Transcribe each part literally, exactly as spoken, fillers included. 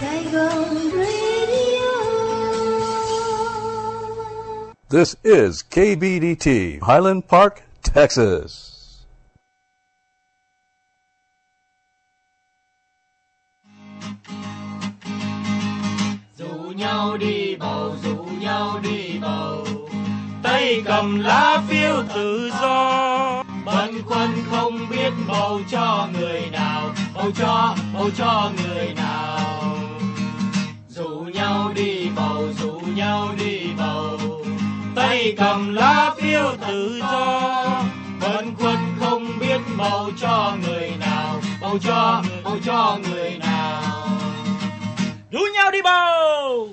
Saigon Radio. This is K B D T, Highland Park, Texas. Rủ nhau đi bầu, rủ nhau đi bầu, tay cầm lá phiếu tự do, băn khoăn không biết bầu cho người nào, bầu cho, bầu cho người nào. Rủ nhau đi bầu, rủ nhau đi bầu, tay cầm lá phiếu tự do, băn khoăn không biết bầu cho người nào, bầu cho, bầu cho người nào. Rủ nhau đi bầu.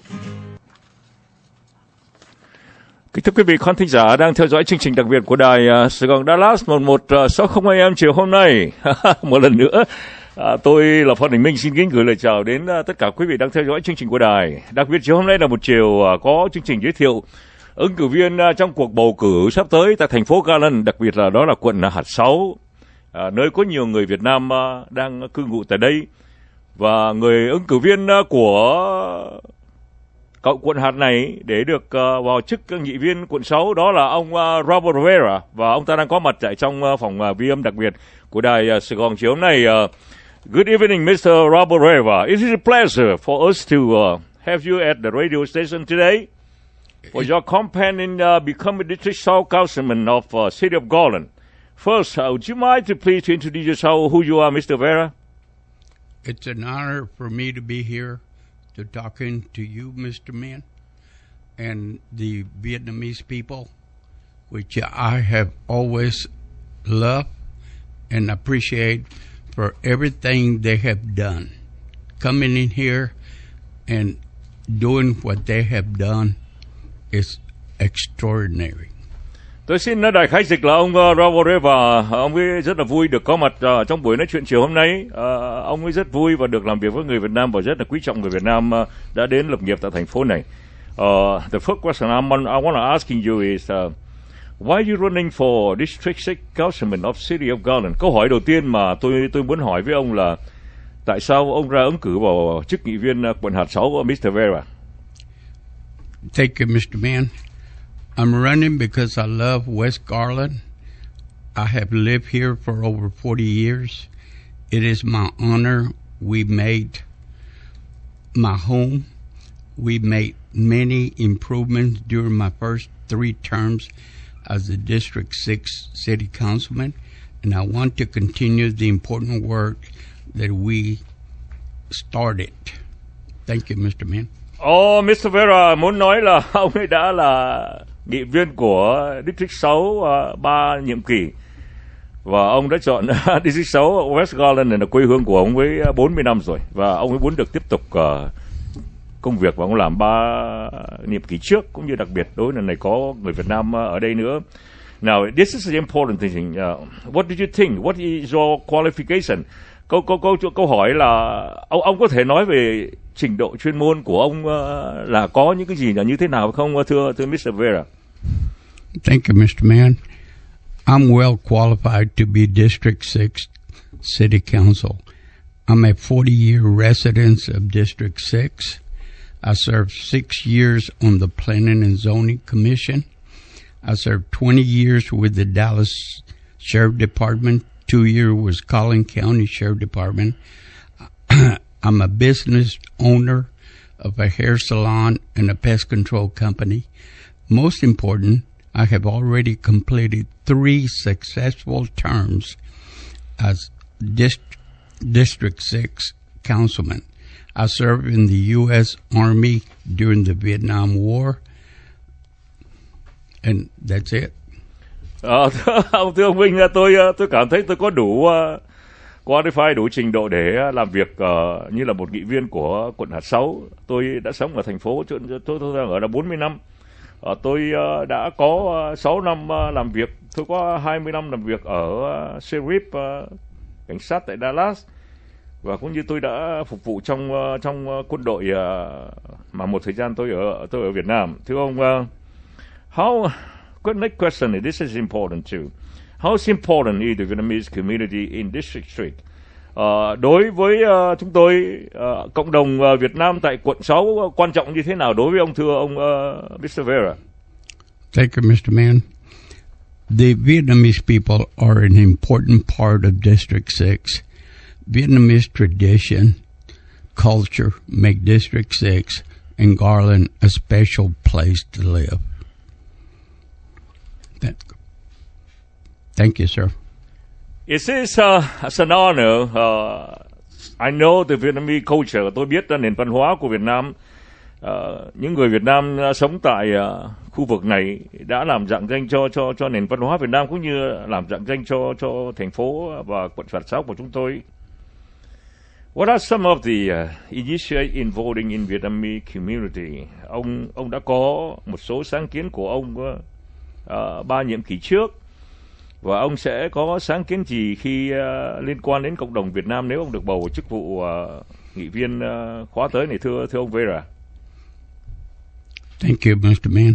Kính thưa quý vị khán thính giả đang theo dõi chương trình đặc biệt của đài uh, Sài Gòn Dallas một một sáu không a em chiều hôm nay. Một lần nữa, uh, tôi là Phan Đình Minh xin kính gửi lời chào đến uh, tất cả quý vị đang theo dõi chương trình của đài. Đặc biệt chiều hôm nay là một chiều uh, có chương trình giới thiệu ứng cử viên uh, trong cuộc bầu cử sắp tới tại thành phố Garland, đặc biệt là đó là quận Hạt sáu, uh, nơi có nhiều người Việt Nam uh, đang cư ngụ tại đây. Và người ứng cử viên uh, của cậu quận hạt này để được uh, vào chức nghị viên quận sáu đó là ông uh, Robert Rivera, và ông ta đang có mặt tại trong uh, phòng uh, vi âm đặc biệt của đài uh, Sài Gòn chiều hôm nay. Uh, good evening, Mister Robert Rivera. It is a pleasure for us to uh, have you at the radio station today for your campaign in uh, becoming District South Councilman of uh, City of Garland. First, uh, would you mind to please to introduce yourself, who you are, Mister Rivera? It's an honor for me to be here to talking to you, Mister Min, and the Vietnamese people, which I have always loved and appreciate for everything they have done. Coming in here and doing what they have done is extraordinary. Tôi xin nói đại khái dịch là ông uh, Robert Rivera, ông ấy rất là vui được có mặt uh, trong buổi nói chuyện chiều hôm nay. Uh, ông ấy rất vui và được làm việc với người Việt Nam và rất là quý trọng người Việt Nam uh, đã đến lập nghiệp tại thành phố này. Uh, the first question I'm, I want to asking you is uh, why are you running for District six Councilman of City of Garland? Câu hỏi đầu tiên mà tôi tôi muốn hỏi với ông là tại sao ông ra ứng cử vào chức nghị viên uh, quận Hạt sáu của Mister Rivera? Thank you, Mister Man. I'm running because I love West Garland. I have lived here for over forty years. It is my honor. We made my home. We made many improvements during my first three terms as the District six City Councilman, and I want to continue the important work that we started. Thank you, Mister Man. Oh, Mister Rivera muốn nói là ông ấy đã là nghị viên của District sáu uh, ba nhiệm kỳ, và ông đã chọn uh, District sáu West Garland là quê hương của ông với uh, bốn mươi năm rồi, và ông ấy muốn được tiếp tục uh, công việc và ông làm ba nhiệm kỳ trước, cũng như đặc biệt đối lần này có người Việt Nam uh, ở đây nữa. Now, this is an important thing. Uh, what do you think? What is your qualification? Câu câu câu câu hỏi là ông ông có thể nói về trình độ chuyên môn của ông uh, là có những cái gì là như thế nào không, thưa thưa Mister Rivera? Thank you, Mister Man. I'm well qualified to be District six City Council. I'm a forty-year resident of District six. I served six years on the Planning and Zoning Commission. I served twenty years with the Dallas Sheriff Department. Two years was Collin County Sheriff Department. I'm a business owner of a hair salon and a pest control company. Most important, I have already completed three successful terms as Dist- District six Councilman. I served in the U S Army during the Vietnam War, and that's it. À, thưa, thưa ông Minh, tôi tôi cảm thấy tôi có đủ uh, qualify, đủ trình độ để làm việc uh, như là một nghị viên của quận Hạt sáu. Tôi đã sống ở thành phố, tôi, tôi, tôi đang ở là bốn mươi năm. Uh, tôi uh, đã có uh, sáu năm uh, làm việc, tôi có hai mươi năm làm việc ở uh, Sheriff, uh, cảnh sát tại Dallas. Và cũng như tôi đã phục vụ trong uh, trong uh, quân đội uh, mà một thời gian tôi ở tôi ở Việt Nam. Thưa ông, uh, how good next question is this is important too. How is important is the Vietnamese community in District six? Uh, đối với uh, chúng tôi, uh, cộng đồng uh, Việt Nam tại quận sáu uh, quan trọng như thế nào đối với ông, thưa ông uh, mít tơ Vera? Thank you, Mister Mann. The Vietnamese people are an important part of District six. Vietnamese tradition, culture make District six and Garland a special place to live. Thank you, sir. It is uh, it's an honor. Uh, I know the Vietnamese culture. Tôi biết uh, nền văn hóa của Việt Nam. Uh, những người Việt Nam uh, sống tại uh, khu vực này đã làm rạng danh cho cho cho nền văn hóa Việt Nam, cũng như làm rạng danh cho cho thành phố và quận Phật Giáo của chúng tôi. What are some of the uh, initiatives involving in Vietnamese community? Ông ông đã có một số sáng kiến của ông uh, uh, ba nhiệm kỳ trước, và ông sẽ có sáng kiến gì khi uh, liên quan đến cộng đồng Việt Nam nếu ông được bầu chức vụ uh, nghị viên uh, khóa tới này, thưa thưa ông Vera? Thank you, Mister Mann.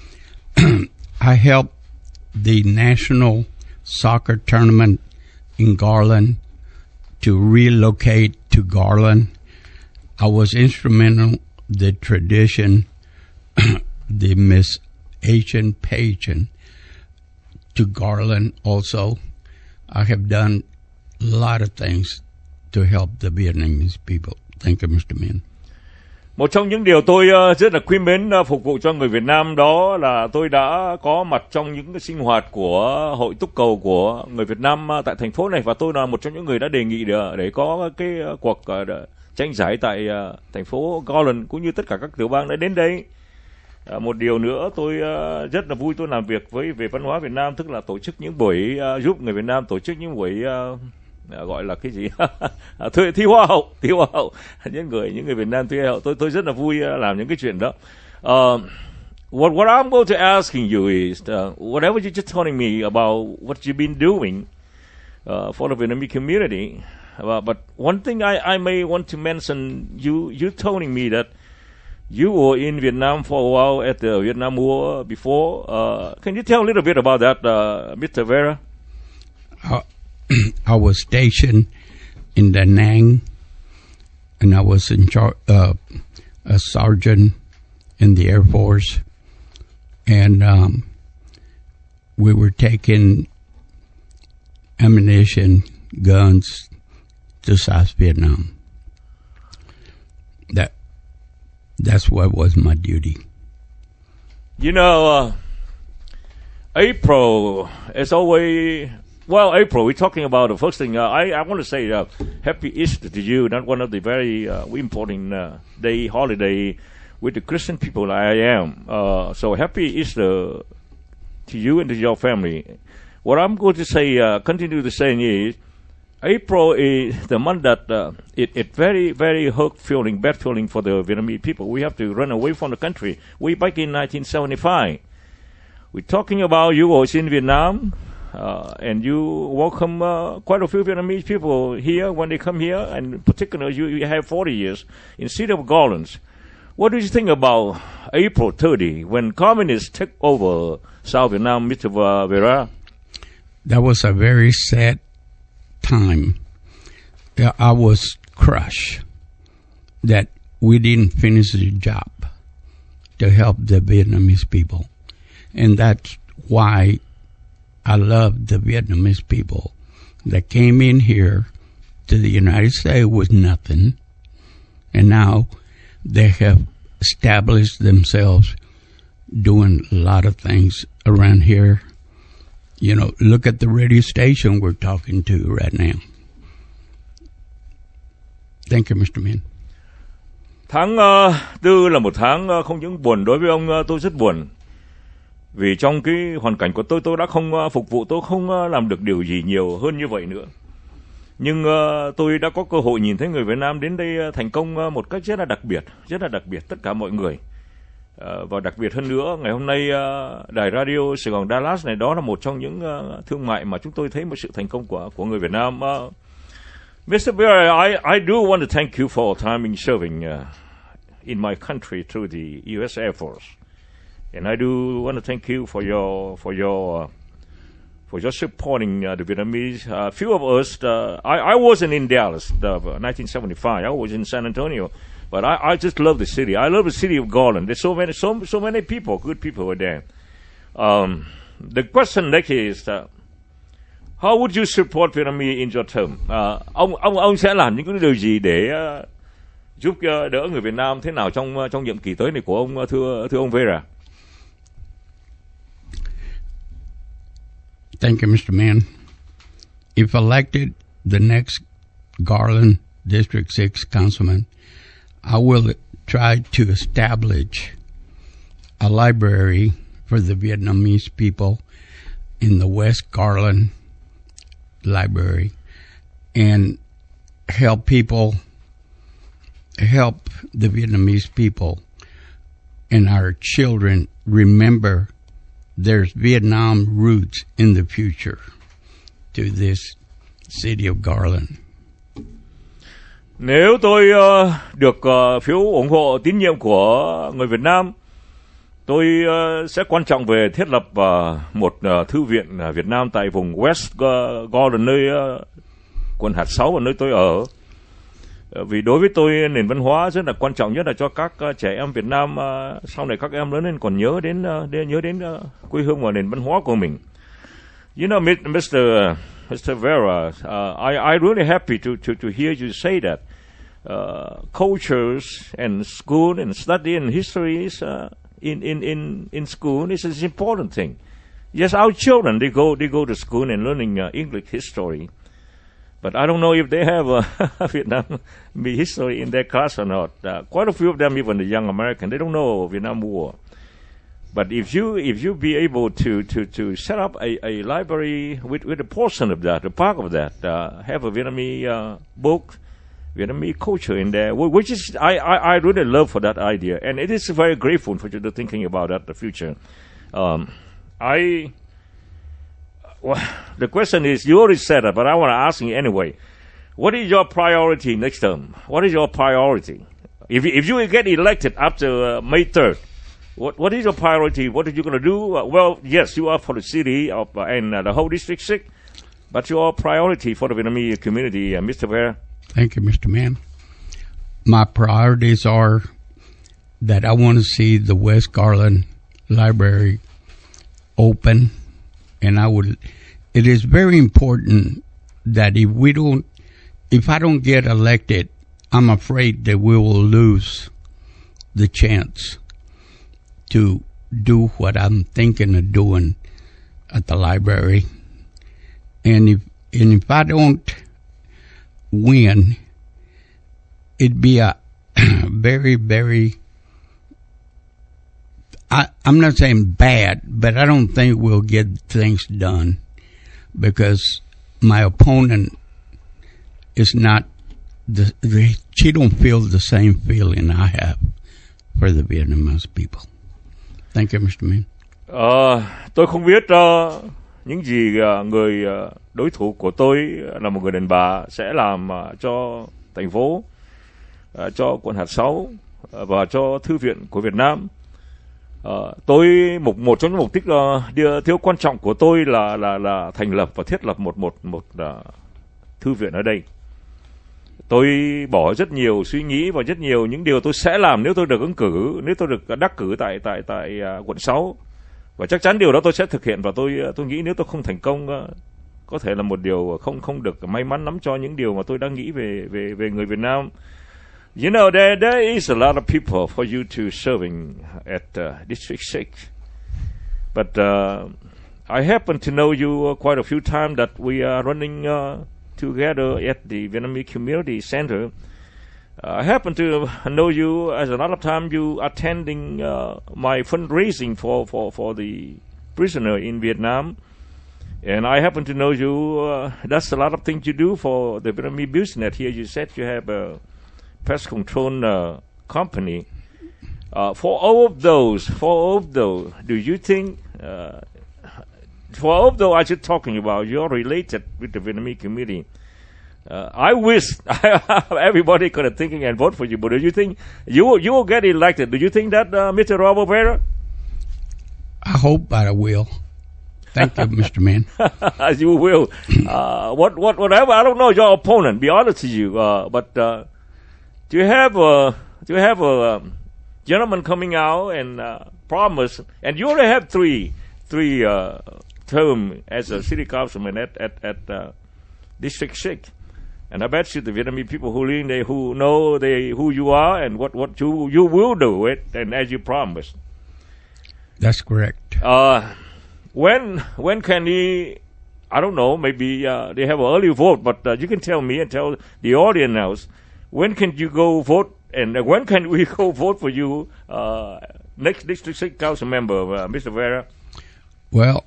I helped the national soccer tournament in Garland to relocate to Garland. I was instrumental in the tradition, the Miss Asian pageant to Garland also. I have done a lot of things to help the Vietnamese people. Thank you, Mister Mann. Một trong những điều tôi uh, rất là quý mến uh, phục vụ cho người Việt Nam đó là tôi đã có mặt trong những cái sinh hoạt của hội túc cầu của người Việt Nam uh, tại thành phố này, và tôi là một trong những người đã đề nghị để, để có cái uh, cuộc uh, tranh giải tại uh, thành phố Garland, cũng như tất cả các tiểu bang đã đến đây. Uh, một điều nữa tôi uh, rất là vui tôi làm việc với về văn hóa Việt Nam, tức là tổ chức những buổi uh, giúp người Việt Nam tổ chức những buổi uh, À, gọi là cái gì thuê thi hoa hậu, thi hoa hậu những người những người Việt Nam thuê hậu. Tôi tôi rất là vui uh, làm những cái chuyện đó. Uh, what what I'm going to asking you is uh, whatever you just telling me about what you've been doing uh, for the Vietnamese community. Uh, but one thing I I may want to mention, you you telling me that you were in Vietnam for a while at the Vietnam War before. Uh, can you tell a little bit about that, uh, Mister Vera? Uh, I was stationed in Da Nang, and I was in charge, uh, a sergeant in the Air Force, and um, we were taking ammunition, guns to South Vietnam. That that's what was my duty. You know, uh, April is always. Well, April, we're talking about the first thing. Uh, I, I want to say uh, Happy Easter to you, not one of the very uh, important uh, day, holiday with the Christian people like I am. Uh, so Happy Easter to you and to your family. What I'm going to say, uh, continue to say is, April is the month that uh, it, it very, very hurt feeling, bad feeling for the Vietnamese people. We have to run away from the country. Way back in nineteen seventy-five. We're talking about you was in Vietnam. Uh, and you welcome uh, quite a few Vietnamese people here when they come here, and in particular, you, you have forty years in the city of Garland. What do you think about April thirtieth, when communists took over South Vietnam, Mister Vera? That was a very sad time. I was crushed that we didn't finish the job to help the Vietnamese people. And that's why I love the Vietnamese people that came in here to the United States with nothing, and now they have established themselves doing a lot of things around here. You know, look at the radio station we're talking to right now. Thank you, Mister Mann. Tháng uh, tư là một tháng uh, không những buồn đối với ông, uh, tôi rất buồn. Vì trong cái hoàn cảnh của tôi, tôi đã không uh, phục vụ, tôi không uh, làm được điều gì nhiều hơn như vậy nữa. Nhưng uh, tôi đã có cơ hội nhìn thấy người Việt Nam đến đây uh, thành công uh, một cách rất là đặc biệt, rất là đặc biệt, tất cả mọi người. Uh, và đặc biệt hơn nữa, ngày hôm nay uh, đài radio Sài Gòn Dallas này, đó là một trong những uh, thương mại mà chúng tôi thấy một sự thành công của của người Việt Nam. Uh, Mister Vera, I, I do want to thank you for time in serving uh, in my country through the U S. Air Force. And I do want to thank you for your for your uh, for just supporting uh, the Vietnamese. A uh, few of us, uh, I, I wasn't in Dallas, uh, nineteen seventy-five. I was in San Antonio, but I, I just love the city. I love the city of Garland. There's so many, so so many people, good people were there. Um, the question next is, uh, how would you support Vietnamese in your term? Uh, ông ông ông sẽ làm những cái điều gì để uh, giúp uh, đỡ người Việt Nam thế nào trong uh, trong nhiệm kỳ tới này của ông, uh, thưa thưa ông Vera? Thank you, Mister Mann. If elected the next Garland District six councilman, I will try to establish a library for the Vietnamese people in the West Garland Library and help people, help the Vietnamese people and our children remember there's Vietnam roots in the future to this city of Garland. Nếu tôi uh, được uh, phiếu ủng hộ tín nhiệm của người Việt Nam, tôi uh, sẽ quan trọng về thiết lập uh, một uh, thư viện uh, Việt Nam tại vùng West uh, Garland, nơi uh, quận hạt sáu và nơi tôi ở. Uh, vì đối với tôi nền văn hóa rất là quan trọng, nhất là cho các uh, trẻ em Việt Nam. Uh, sau này các em lớn lên còn nhớ đến uh, nhớ đến uh, quê hương và nền văn hóa của mình. You know, Mister Uh, Mister Vera, uh, I I really happy to to to hear you say that uh, cultures and school and study and histories uh, in in in in school is an important thing. Yes, our children they go they go to school and learning uh, English history, but I don't know if they have uh, Vietnam history in their class or not. Uh, quite a few of them, even the young American, they don't know Vietnam War. But if you if you be able to to to set up a, a library with with a portion of that, a part of that, uh, have a Vietnamese uh, book, Vietnamese culture in there, which is I, I, I really love for that idea, and it is very grateful for you to thinking about that in the future. Um, I well, the question is, you already said it, but I want to ask you anyway. What is your priority next term? What is your priority? If if you get elected after uh, May third? What what is your priority? What are you going to do? Uh, well, yes, you are for the city of uh, and uh, the whole District six, but your priority for the Vietnamese community, uh, Mister Vera? Thank you, Mister Mann. My priorities are that I want to see the West Garland Library open, and I would. It is very important that if we don't, if I don't get elected, I'm afraid that we will lose the chance to do what I'm thinking of doing at the library. And if and if I don't win, it'd be a very, very, I, I'm not saying bad, but I don't think we'll get things done because my opponent is not, the, the she don't feel the same feeling I have for the Vietnamese people. Thank you, Mister Mann. Uh, tôi không biết uh, những gì uh, người uh, đối thủ của tôi là một người đàn bà sẽ làm uh, cho thành phố, uh, cho quận hạt sáu uh, và cho thư viện của Việt Nam. Uh, tôi một một trong những mục đích uh, thiếu quan trọng của tôi là là là thành lập và thiết lập một một một uh, thư viện ở đây. Tôi bỏ rất nhiều suy nghĩ và rất nhiều những điều tôi sẽ làm nếu tôi được ứng cử, nếu tôi được đắc cử tại tại tại uh, quận sáu, và chắc chắn điều đó tôi sẽ thực hiện. Và tôi tôi nghĩ nếu tôi không thành công, uh, có thể là một điều không không được may mắn lắm cho những điều mà tôi đang nghĩ về về về người Việt Nam. You know, there there is a lot of people for you to serving at uh, District six, but uh, I happen to know you uh, quite a few times that we are running Uh, together at the Vietnamese Community Center. Uh, I happen to know you as a lot of time you attending uh, my fundraising for, for, for the prisoner in Vietnam. And I happen to know you, uh, that's a lot of things you do for the Vietnamese business here. You said you have a pest control uh, company. Uh, for all of those, for all of those, do you think, uh, for all of those I just talking about, you're related with the Vietnamese community. Uh, I wish everybody could have thinking and vote for you, but do you think you will, you will get elected? Do you think that, uh, Mister Robert Vera? I hope I will. Thank you, Mister Mann. As you will. Uh, what, what, whatever. I don't know your opponent. Be honest with you. Uh, but uh, do you have a do you have a um, gentleman coming out and uh, promise? And you already have three three uh, term as a city councilman at at at uh, District Six. And I bet you the Vietnamese people who live there, who know they who you are and what, what you you will do it, and as you promised. That's correct. Uh, when when can we? I don't know. Maybe uh, they have an early vote, but uh, you can tell me and tell the audience now. When can you go vote, and uh, when can we go vote for you, uh, next District Six Council member, uh, Mister Vera? Well,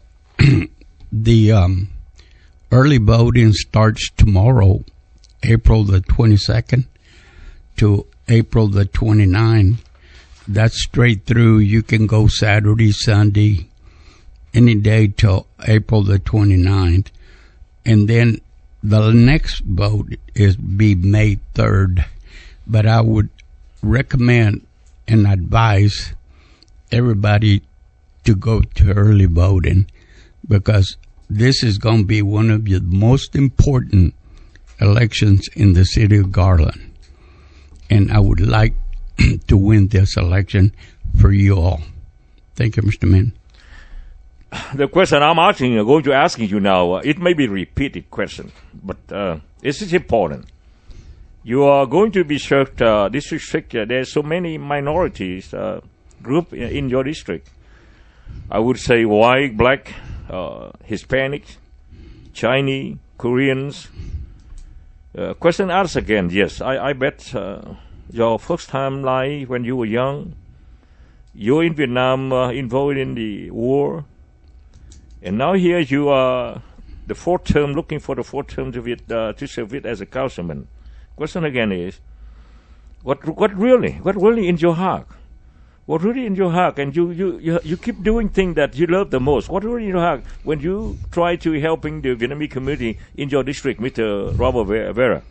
the um, early voting starts tomorrow, April the twenty-second to April the twenty-ninth. That's straight through. You can go Saturday, Sunday, any day till April the twenty-ninth. And then the next vote is be May third. But I would recommend and advise everybody to go to early voting, because this is going to be one of the most important elections in the city of Garland. And I would like to win this election for you all. Thank you, Mister Mann. The question I'm asking, uh, going to asking you now, uh, it may be a repeated question, but uh, this is important. You are going to be served uh, District Six. Uh, there's so many minorities uh, group in, in your district. I would say white, black, uh, Hispanics, Chinese, Koreans. Uh, question asked again. Yes, I, I bet uh, your first time life when you were young, you're in Vietnam, uh, involved in the war, and now here you are, the fourth term, looking for the fourth term to, Viet, uh, to serve it as a councilman. Question again is, what what really, what really in your heart? What really in your heart? And you, you, you, you keep doing things that you love the most. What really in your heart when you try to helping the Vietnamese community in your district, Mister Robert Vera?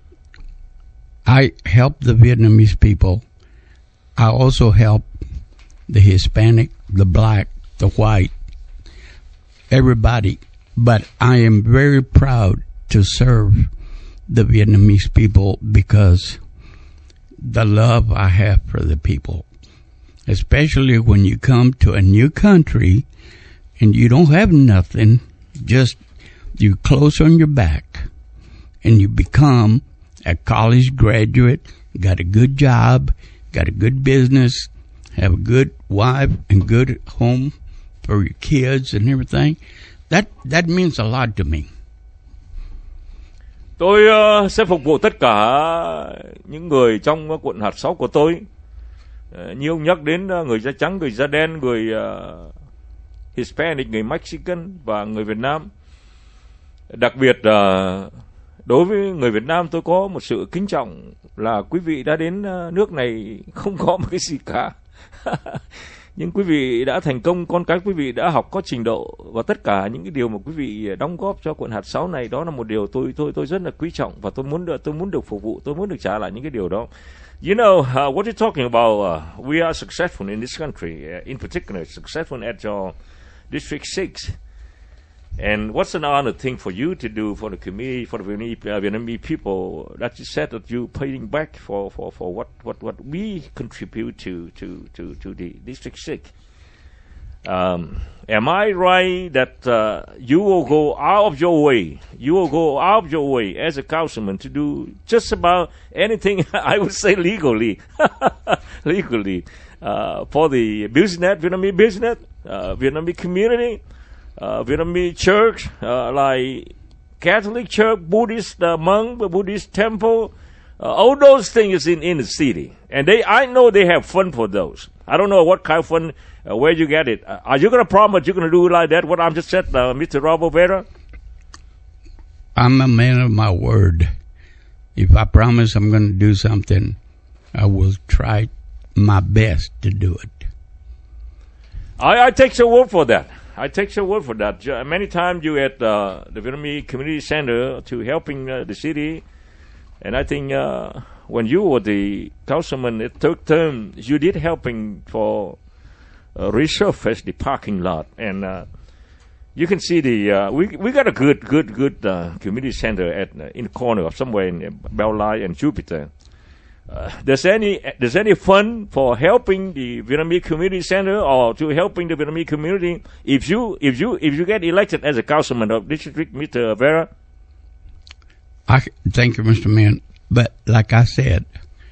I help the Vietnamese people. I also help the Hispanic, the black, the white, everybody. But I am very proud to serve the Vietnamese people because the love I have for the people. Especially when you come to a new country and you don't have nothing, just you clothes on your back, and you become a college graduate, got a good job, got a good business, have a good wife and good home for your kids and everything. That that means a lot to me. Tôi uh, sẽ phục vụ tất cả những người trong quận hạt sáu của tôi. Uh, như ông nhắc đến uh, người da trắng, người da đen, người uh, Hispanic, người Mexican và người Việt Nam. Đặc biệt uh, đối với người Việt Nam, tôi có một sự kính trọng là quý vị đã đến uh, nước này không có một cái gì cả. Nhưng quý vị đã thành công, con cái quý vị đã học có trình độ, và tất cả những cái điều mà quý vị đóng góp cho quận hạt sáu này, đó là một điều tôi tôi tôi rất là quý trọng, và tôi muốn được tôi muốn được phục vụ, tôi muốn được trả lại những cái điều đó. You know, uh, what you're talking about, uh, we are successful in this country, uh, in particular, successful at your District Six. And what's an honor thing for you to do for the community, for the Vietnamese, uh, Vietnamese people, that you said that you paying back for, for, for what, what, what we contribute to, to, to, to the District Six. Um, am I right that uh, you will go out of your way, you will go out of your way as a councilman to do just about anything, I would say legally, legally, uh, for the business, Vietnamese business, uh, Vietnamese community, Uh, Vietnamese church, uh, like Catholic church, Buddhist uh, monk, Buddhist temple, uh, all those things in, in the city. And they, I know they have fun for those. I don't know what kind of fun, uh, where you get it. Uh, are you going to promise you're going to do like that, what I'm just said, uh, Mister Robert Vera? I'm a man of my word. If I promise I'm going to do something, I will try my best to do it. I, I take your word for that. I take your word for that. Many times you at uh, the Vietnamese Community Center to helping uh, the city, and I think uh, when you were the councilman at third term, you did helping for uh, resurface the parking lot, and uh, You can see the uh, we we got a good good good uh, community center at uh, in the corner of somewhere in Bellagio and Jupiter. Uh, there's any there's any fund for helping the Vietnamese community center or to helping the Vietnamese community if you if you if you get elected as a councilman of district, Mister Vera? I thank you, Mister Mann. But like I said,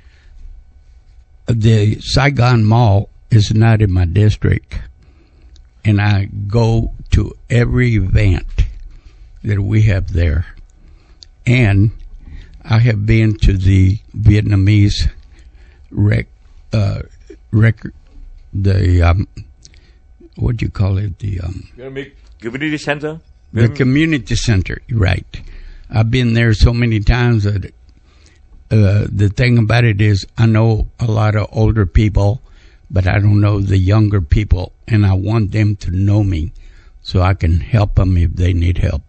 the Saigon Mall is not in my district, and I go to every event that we have there, and I have been to the Vietnamese rec, uh, record, the um, what do you call it? The um, community center. The community center, right? I've been there so many times that uh, the thing about it is I know a lot of older people, but I don't know the younger people, and I want them to know me so I can help them if they need help.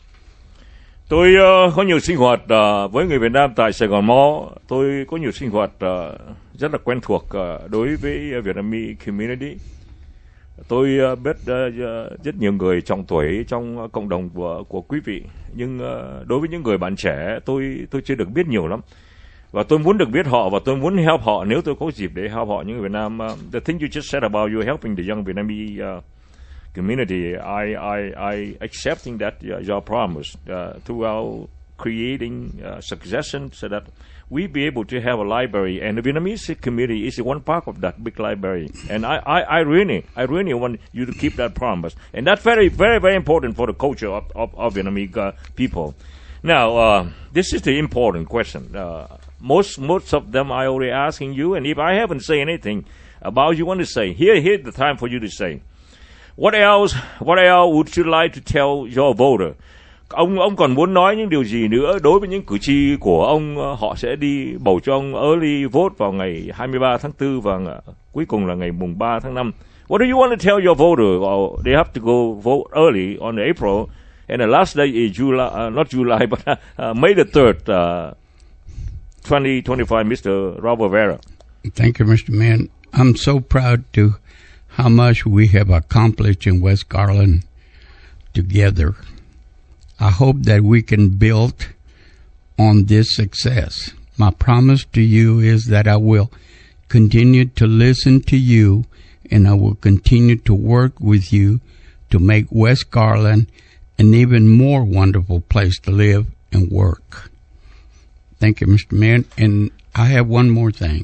Tôi uh, có nhiều sinh hoạt uh, với người Việt Nam tại Sài Gòn Mall. Tôi có nhiều sinh hoạt uh, rất là quen thuộc uh, đối với uh, Vietnamese community. Tôi uh, biết uh, rất nhiều người trong tuổi trong uh, cộng đồng của của quý vị, nhưng uh, đối với những người bạn trẻ, tôi tôi chưa được biết nhiều lắm. Và tôi muốn được biết họ và tôi muốn help họ nếu tôi có dịp để help họ những người Việt Nam. Uh, the thing you just said about you helping the young Vietnamese uh, community, I, I, I accepting that uh, your promise uh, throughout creating uh, succession so that we be able to have a library, and the Vietnamese community is one part of that big library. And I, I, I really, I really want you to keep that promise. And that's very, very, very important for the culture of, of, of Vietnamese uh, people. Now, uh, this is the important question. Uh, most, most of them I already asking you, and if I haven't said anything about you want to say, here, here's the time for you to say. What else? What else would you like to tell your voter? Ông ông còn muốn nói những điều gì nữa đối với những cử tri của ông? Họ sẽ đi bầu cho ông early vote vào ngày hai mươi ba tháng tư và uh, cuối cùng là ngày mùng ba tháng năm. What do you want to tell your voter? Or they have to go vote early on April, and the last day is July, uh, not July, but uh, May the third, uh, twenty twenty-five. Mister Robert Vera. Thank you, Mister Mann. I'm so proud to how much we have accomplished in West Garland together. I hope that we can build on this success. My promise to you is that I will continue to listen to you, and I will continue to work with you to make West Garland an even more wonderful place to live and work. Thank you, Mister Mann. And I have one more thing.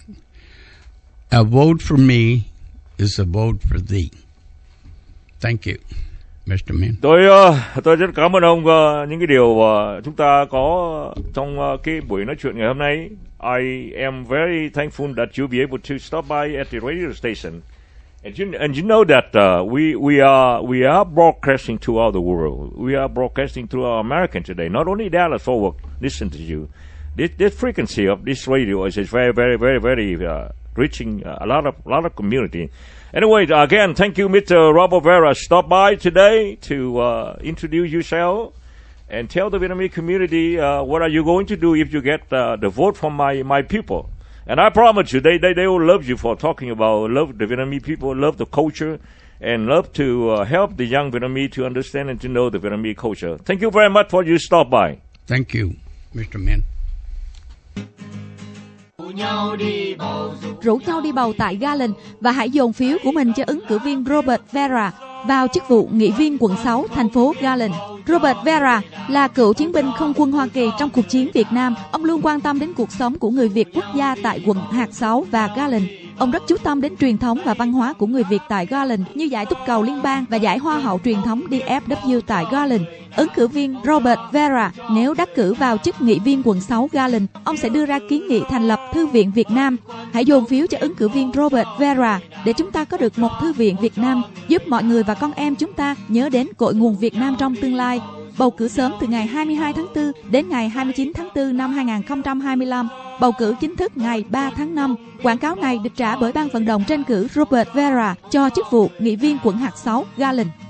A vote for me is a vote for thee. Thank you, Mister Mann. Tôi uh, tôi rất cảm ơn ông uh, những cái điều uh, chúng ta có trong uh, cái buổi nói chuyện ngày hôm nay. I am very thankful that you'll be able to stop by at the radio station, and you and you know that uh, we we are we are broadcasting throughout the world. We are broadcasting throughout America today. Not only Dallas Fort Worth listen to you. This, this frequency of this radio is, is very very very very uh, reaching a lot of lot of community. Anyway, again, thank you, Mister Robert Vera. Stop by today to uh, introduce yourself and tell the Vietnamese community uh, what are you going to do if you get uh, the vote from my, my people. And I promise you, they, they, they will love you for talking about love the Vietnamese people, love the culture, and love to uh, help the young Vietnamese to understand and to know the Vietnamese culture. Thank you very much for you stop by. Thank you, Mister Mann. Rủ nhau đi bầu tại Garland và hãy dồn phiếu của mình cho ứng cử viên Robert Vera vào chức vụ nghị viên quận sáu thành phố Garland. Robert Vera là cựu chiến binh không quân Hoa Kỳ trong cuộc chiến Việt Nam. Ông luôn quan tâm đến cuộc sống của người Việt quốc gia tại quận hạt sáu và Garland. Ông rất chú tâm đến truyền thống và văn hóa của người Việt tại Garland như giải túc cầu liên bang và giải hoa hậu truyền thống đê ép vê tại Garland. Ứng cử viên Robert Vera nếu đắc cử vào chức nghị viên quận sáu Garland, ông sẽ đưa ra kiến nghị thành lập Thư viện Việt Nam. Hãy dồn phiếu cho ứng cử viên Robert Vera để chúng ta có được một Thư viện Việt Nam, giúp mọi người và con em chúng ta nhớ đến cội nguồn Việt Nam trong tương lai. Bầu cử sớm từ ngày hai mươi hai tháng tư đến ngày hai mươi chín tháng tư năm hai nghìn không trăm hai mươi lăm. Bầu cử chính thức ngày ba tháng năm. Quảng cáo này được trả bởi ban vận động tranh cử Robert Vera cho chức vụ nghị viên quận hạt sáu Garland.